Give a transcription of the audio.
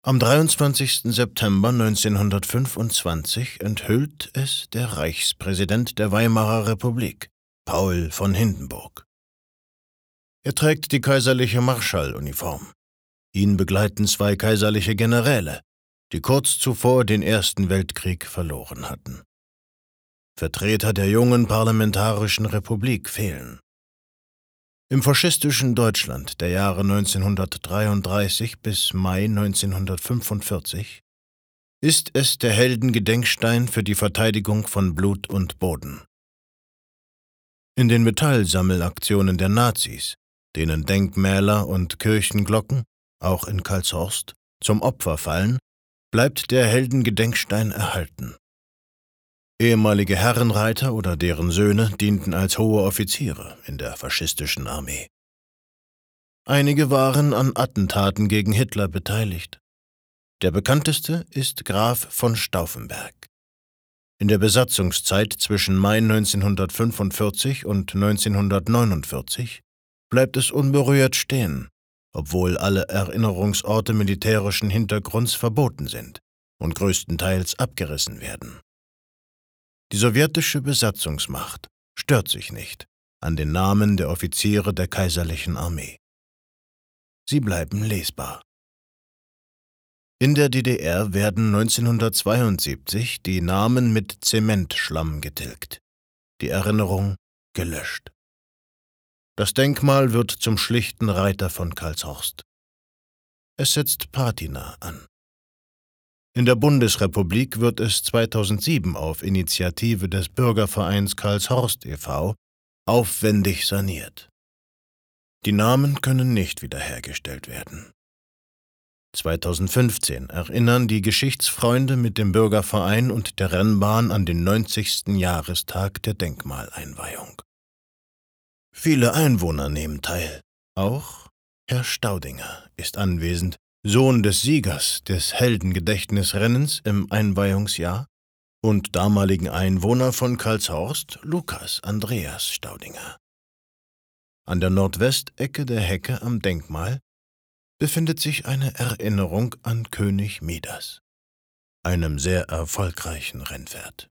Am 23. September 1925 enthüllt es der Reichspräsident der Weimarer Republik, Paul von Hindenburg. Er trägt die kaiserliche Marschalluniform. Ihn begleiten 2 kaiserliche Generäle, die kurz zuvor den Ersten Weltkrieg verloren hatten. Vertreter der jungen parlamentarischen Republik fehlen. Im faschistischen Deutschland der Jahre 1933 bis Mai 1945 ist es der Heldengedenkstein für die Verteidigung von Blut und Boden. In den Metallsammelaktionen der Nazis, denen Denkmäler und Kirchenglocken, auch in Karlshorst, zum Opfer fallen, bleibt der Heldengedenkstein erhalten. Ehemalige Herrenreiter oder deren Söhne dienten als hohe Offiziere in der faschistischen Armee. Einige waren an Attentaten gegen Hitler beteiligt. Der bekannteste ist Graf von Stauffenberg. In der Besatzungszeit zwischen Mai 1945 und 1949 bleibt es unberührt stehen, obwohl alle Erinnerungsorte militärischen Hintergrunds verboten sind und größtenteils abgerissen werden. Die sowjetische Besatzungsmacht stört sich nicht an den Namen der Offiziere der kaiserlichen Armee. Sie bleiben lesbar. In der DDR werden 1972 die Namen mit Zementschlamm getilgt, die Erinnerung gelöscht. Das Denkmal wird zum schlichten Reiter von Karlshorst. Es setzt Patina an. In der Bundesrepublik wird es 2007 auf Initiative des Bürgervereins Karlshorst e.V. aufwendig saniert. Die Namen können nicht wiederhergestellt werden. 2015 erinnern die Geschichtsfreunde mit dem Bürgerverein und der Rennbahn an den 90. Jahrestag der Denkmaleinweihung. Viele Einwohner nehmen teil. Auch Herr Staudinger ist anwesend, Sohn des Siegers des Heldengedächtnisrennens im Einweihungsjahr und damaligen Einwohner von Karlshorst, Lukas Andreas Staudinger. An der Nordwestecke der Hecke am Denkmal befindet sich eine Erinnerung an König Midas, einem sehr erfolgreichen Rennpferd.